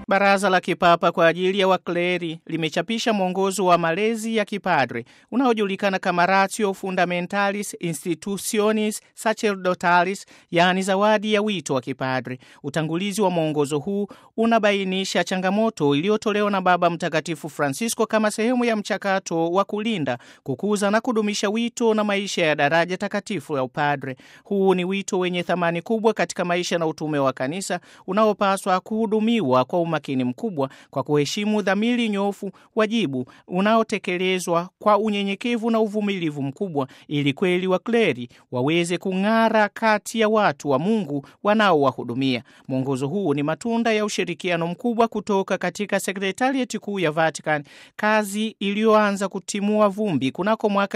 Baraza la Kipapa kwa ajili ya wakleri limechapisha mwongozo wa malezi ya kipadre unaojulikana kama Ratio Fundamentalis Institutionis Sacerdotalis, yaani zawadi ya wito wa kipadre. Utangulizi wa mwongozo huu unabainisha changamoto iliyotolewa na Baba Mtakatifu Francisco kama sehemu ya mchakato wa kulinda, kukuza na kudumisha wito na maisha ya daraja takatifu ya upadre. Huu ni wito wenye thamani kubwa katika maisha na utume wa kanisa, unaopaswa kuhudumiwa kwa umakini mkubwa kwa kuheshimu dhamiri nyofu, wajibu unaotekelezwa kwa unyenyekevu na uvumilivu mkubwa, ili kweli wakleri waweze kung'ara kati ya watu wa Mungu wanaowahudumia. Mwongozo huu ni matunda ya ushirikiano mkubwa kutoka katika Sekretarieti Kuu ya Vatican, kazi iliyoanza kutimua vumbi kunako mwaka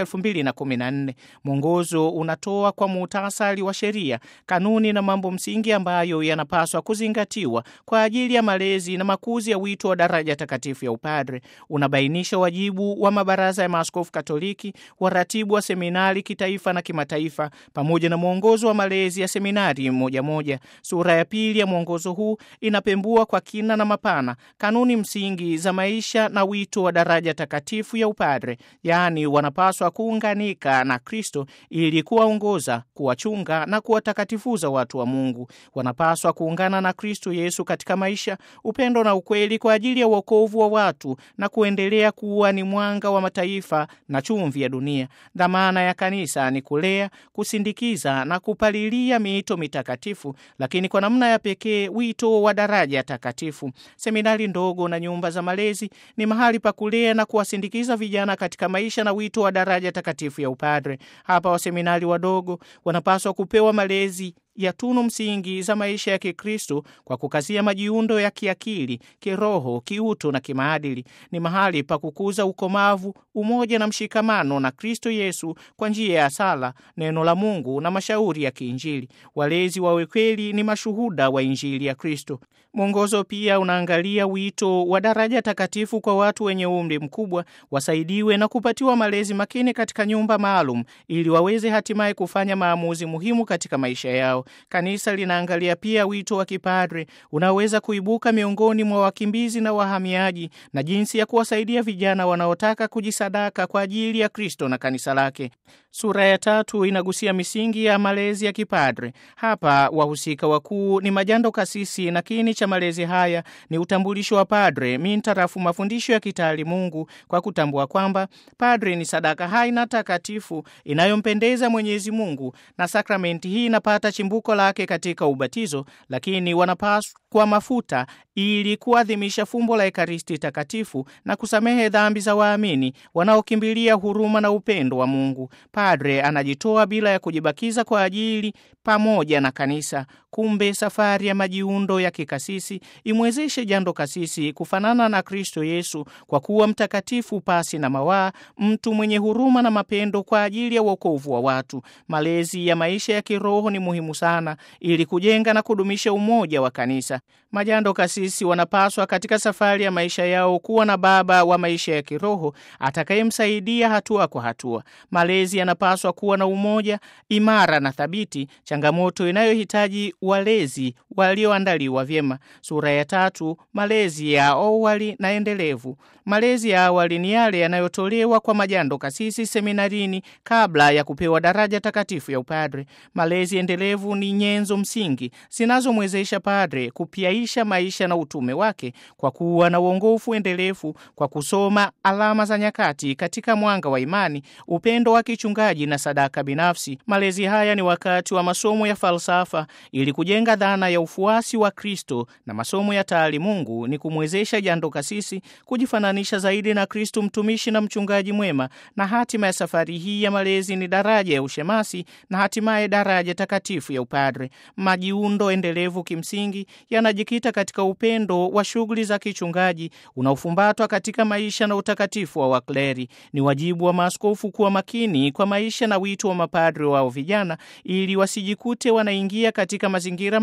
2014. Mwongozo unatoa kwa muhtasari wa sheria, kanuni na mambo msingi ambayo yanapaswa kuzingatiwa kwa ajili ya malezi na makuzi ya wito wa daraja takatifu ya upadre. Unabainisha wajibu wa mabaraza ya maaskofu Katoliki, waratibu wa seminari kitaifa na kimataifa, pamoja na mwongozo wa malezi ya seminari moja moja. Sura ya pili ya mwongozo huu inapembua kwa kina na mapana kanuni msingi za maisha na wito wa daraja takatifu ya upadre, yaani wanapaswa kuunganika na Kristo ili kuwaongoza, kuwachunga na kuwatakatifuza watu wa Mungu. Wanapaswa kuungana na Kristo Yesu katika maisha, upendo na ukweli kwa ajili ya wokovu wa watu na kuendelea kuwa ni mwanga wa mataifa na chumvi ya dunia. Dhamana ya kanisa ni kulea, kusindikiza na kupalilia miito mitakatifu, lakini kwa namna ya pekee wito wa daraja takatifu. Seminari ndogo na nyumba za malezi ni mahali pa kulea na kuwasindikiza vijana katika maisha na wito wa daraja takatifu ya upadre. Hapa waseminari wadogo wanapaswa kupewa malezi ya tunu msingi za maisha ya Kikristo kwa kukazia majiundo ya kiakili, kiroho, kiutu na kimaadili. Ni mahali pa kukuza ukomavu, umoja na mshikamano na Kristo Yesu kwa njia ya sala, neno la Mungu na mashauri ya kiinjili. Walezi wawe kweli ni mashuhuda wa Injili ya Kristo. Mwongozo pia unaangalia wito wa daraja takatifu kwa watu wenye umri mkubwa, wasaidiwe na kupatiwa malezi makini katika nyumba maalum ili waweze hatimaye kufanya maamuzi muhimu katika maisha yao. Kanisa linaangalia pia wito wa kipadre unaweza kuibuka miongoni mwa wakimbizi na wahamiaji na jinsi ya kuwasaidia vijana wanaotaka kujisadaka kwa ajili ya Kristo na kanisa lake. Sura ya tatu inagusia misingi ya malezi ya kipadre. Hapa wahusika wakuu ni majando kasisi na kiini cha malezi haya ni utambulisho wa padre mintarafu mafundisho ya kitaalimungu, kwa kutambua kwamba padre ni sadaka hai na takatifu inayompendeza Mwenyezi Mungu, na sakramenti hii inapata chimbuko lake katika ubatizo, lakini wanapaswa kwa mafuta ili kuadhimisha fumbo la Ekaristi takatifu na kusamehe dhambi za waamini wanaokimbilia huruma na upendo wa Mungu. Padre anajitoa bila ya kujibakiza kwa ajili pamoja na kanisa. Kumbe safari ya majiundo ya kikasisi imwezeshe jando kasisi kufanana na Kristo Yesu kwa kuwa mtakatifu pasi na mawaa, mtu mwenye huruma na mapendo kwa ajili ya wokovu wa watu. Malezi ya maisha ya kiroho ni muhimu sana ili kujenga na kudumisha umoja wa kanisa. Majando kasisi wanapaswa katika safari ya maisha yao kuwa na baba wa maisha ya kiroho atakayemsaidia hatua kwa hatua. Malezi yanapaswa kuwa na umoja imara na thabiti, changamoto inayohitaji walezi walioandaliwa vyema. Sura ya tatu, malezi ya awali na endelevu. Malezi ya awali ni yale yanayotolewa kwa majando kasisi seminarini kabla ya kupewa daraja takatifu ya upadre. Malezi endelevu ni nyenzo msingi zinazomwezesha padre kupiaisha maisha na utume wake kwa kuwa na uongofu endelevu, kwa kusoma alama za nyakati katika mwanga wa imani, upendo wa kichungaji na sadaka binafsi. Malezi haya ni wakati wa masomo ya falsafa ili kujenga dhana ya ufuasi wa Kristo, na masomo ya taalimungu ni kumwezesha jando kasisi kujifananisha zaidi na Kristo mtumishi na mchungaji mwema, na hatima ya safari hii ya malezi ni daraja ya ushemasi na hatimaye daraja takatifu ya upadre. Majiundo endelevu kimsingi yanajikita katika upendo wa shughuli za kichungaji unaofumbatwa katika maisha na utakatifu wa wakleri. Ni wajibu wa maaskofu kuwa makini kwa maisha na wito wa mapadre wao vijana ili wasijikute wanaingia katika mazingira magumu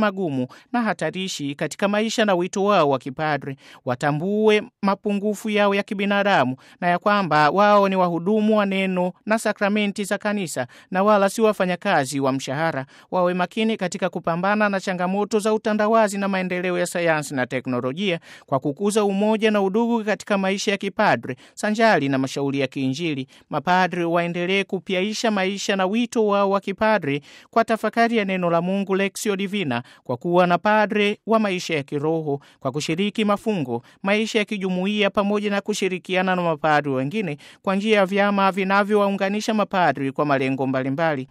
na hatarishi katika maisha na wito wao wa kipadre. Watambue mapungufu yao ya kibinadamu na ya kwamba wao ni wahudumu wa neno na sakramenti za kanisa na wala si wafanyakazi wa mshahara. Wawe makini katika kupambana na changamoto za utandawazi na maendeleo ya sayansi na teknolojia kwa kukuza umoja na udugu katika maisha ya kipadre sanjali na mashauri ya kiinjili. Mapadre waendelee kupyaisha maisha na wito wao wa kipadre kwa tafakari ya neno la Mungu, Lectio Divina, kwa kuwa na padre wa maisha ya kiroho, kwa kushiriki mafungo, maisha ya kijumuiya, pamoja na kushirikiana na mapadre wengine kwa njia ya vyama vinavyowaunganisha mapadre kwa malengo mbalimbali.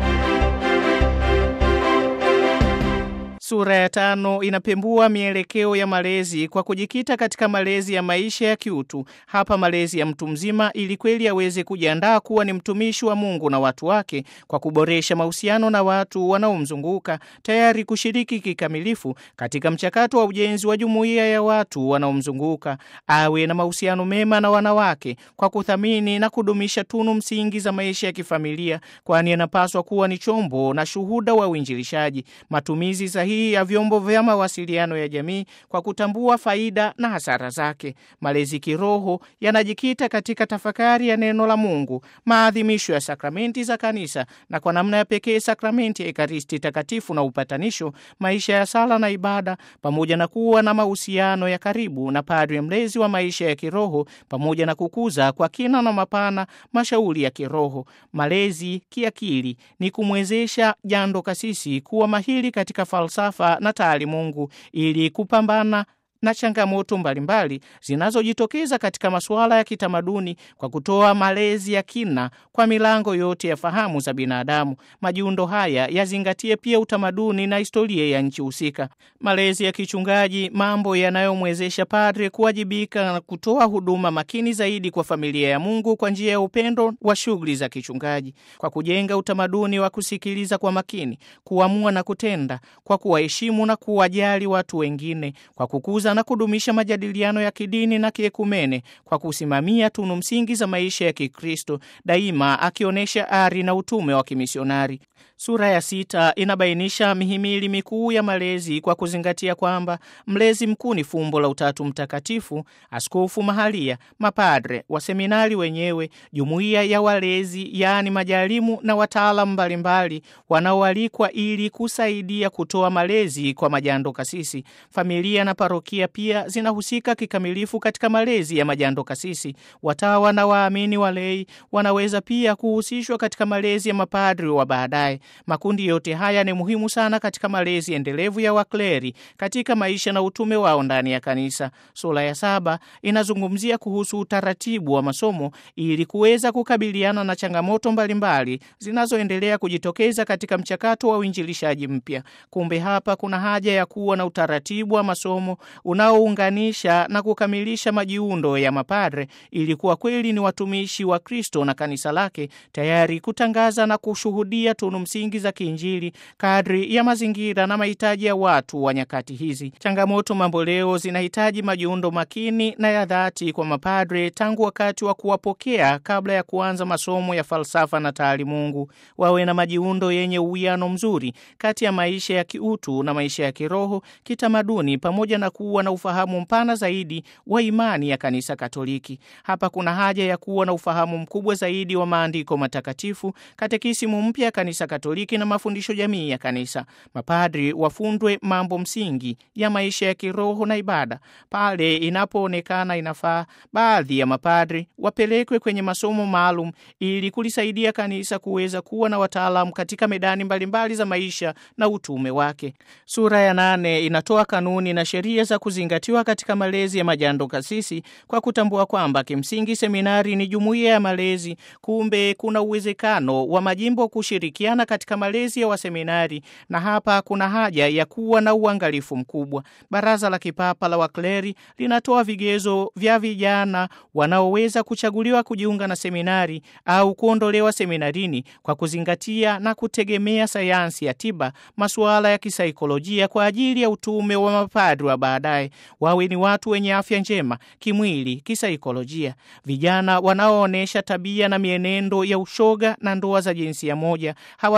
Sura ya 5 inapembua mielekeo ya malezi kwa kujikita katika malezi ya maisha ya kiutu. Hapa malezi ya mtu mzima ili kweli aweze kujiandaa kuwa ni mtumishi wa Mungu na watu wake kwa kuboresha mahusiano na watu wanaomzunguka, tayari kushiriki kikamilifu katika mchakato wa ujenzi wa jumuiya ya watu wanaomzunguka. Awe na mahusiano mema na wanawake kwa kuthamini na kudumisha tunu msingi za maisha ya kifamilia, kwani anapaswa kuwa ni chombo na shuhuda wa uinjilishaji. Matumizi sahihi ya vyombo vya mawasiliano ya jamii kwa kutambua faida na hasara zake. Malezi kiroho yanajikita katika tafakari ya neno la Mungu, maadhimisho ya sakramenti za kanisa na kwa namna ya pekee sakramenti ya Ekaristi Takatifu na upatanisho, maisha ya sala na ibada, pamoja na kuwa na mahusiano ya karibu na padre mlezi wa maisha ya kiroho, pamoja na kukuza kwa kina na mapana mashauri ya kiroho. Malezi kiakili ni kumwezesha jando kasisi kuwa mahiri katika falsafa na taalimungu ili kupambana na changamoto mbalimbali zinazojitokeza katika masuala ya kitamaduni kwa kutoa malezi ya kina kwa milango yote ya fahamu za binadamu. Majiundo haya yazingatie pia utamaduni na historia ya nchi husika. Malezi ya kichungaji, mambo yanayomwezesha padre kuwajibika na kutoa huduma makini zaidi kwa familia ya Mungu kwa njia ya upendo wa shughuli za kichungaji, kwa kujenga utamaduni wa kusikiliza kwa makini, kuamua na kutenda, kwa kuwaheshimu na kuwajali watu wengine, kwa kukuza na kudumisha majadiliano ya kidini na kiekumene, kwa kusimamia tunu msingi za maisha ya Kikristo, daima akionyesha ari na utume wa kimisionari. Sura ya 6 inabainisha mihimili mikuu ya malezi kwa kuzingatia kwamba mlezi mkuu ni fumbo la Utatu Mtakatifu, askofu mahalia, mapadre, waseminari wenyewe, jumuiya ya walezi, yaani majalimu na wataalamu mbalimbali wanaoalikwa ili kusaidia kutoa malezi kwa majando kasisi. Familia na parokia pia zinahusika kikamilifu katika malezi ya majando kasisi. Watawa na waamini walei wanaweza pia kuhusishwa katika malezi ya mapadri wa baadaye. Makundi yote haya ni muhimu sana katika malezi endelevu ya wakleri katika maisha na utume wao ndani ya kanisa. Sura ya 7 inazungumzia kuhusu utaratibu wa masomo ili kuweza kukabiliana na changamoto mbalimbali zinazoendelea kujitokeza katika mchakato wa uinjilishaji mpya. Kumbe hapa kuna haja ya kuwa na utaratibu wa masomo unaounganisha na kukamilisha majiundo ya mapadre ili kuwa kweli ni watumishi wa Kristo na kanisa lake, tayari kutangaza na kushuhudia tunu msingi za kiinjili kadri ya mazingira na mahitaji ya watu wa nyakati hizi. Changamoto mamboleo zinahitaji majiundo makini na ya dhati kwa mapadre tangu wakati wa kuwapokea kabla ya kuanza masomo ya falsafa na taalimungu. Wawe na majiundo yenye uwiano mzuri kati ya maisha ya kiutu na maisha ya kiroho, kitamaduni, pamoja na kuwa na ufahamu mpana zaidi wa imani ya Kanisa Katoliki. Hapa kuna haja ya kuwa na ufahamu mkubwa zaidi wa maandiko matakatifu, katekisimu mpya ya Kanisa Katoliki na mafundisho jamii ya kanisa. Mapadri wafundwe mambo msingi ya maisha ya kiroho na ibada. Pale inapoonekana inafaa, baadhi ya mapadri wapelekwe kwenye masomo maalum ili kulisaidia kanisa kuweza kuwa na wataalamu katika medani mbalimbali za maisha na utume wake. Sura ya 8 inatoa kanuni na sheria za kuzingatiwa katika malezi ya majando kasisi kwa kutambua kwamba kimsingi seminari ni jumuiya ya malezi. Kumbe kuna uwezekano wa majimbo kushirikiana katika malezi ya waseminari, na hapa kuna haja ya kuwa na uangalifu mkubwa. Baraza la Kipapa la Wakleri linatoa vigezo vya vijana wanaoweza kuchaguliwa kujiunga na seminari au kuondolewa seminarini kwa kuzingatia na kutegemea sayansi ya tiba, masuala ya kisaikolojia kwa ajili ya utume wa mapadri wa baadaye. Wawe ni watu wenye afya njema kimwili, kisaikolojia. Vijana wanaoonesha tabia na mienendo ya ushoga na ndoa za jinsia moja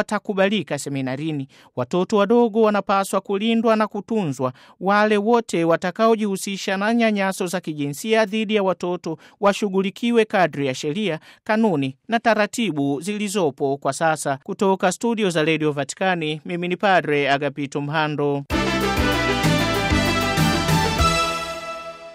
watakubalika seminarini. Watoto wadogo wanapaswa kulindwa na kutunzwa. Wale wote watakaojihusisha na nyanyaso za kijinsia dhidi ya watoto washughulikiwe kadri ya sheria, kanuni na taratibu zilizopo kwa sasa. Kutoka studio za Radio Vatikani, mimi ni Padre Agapito Mhando.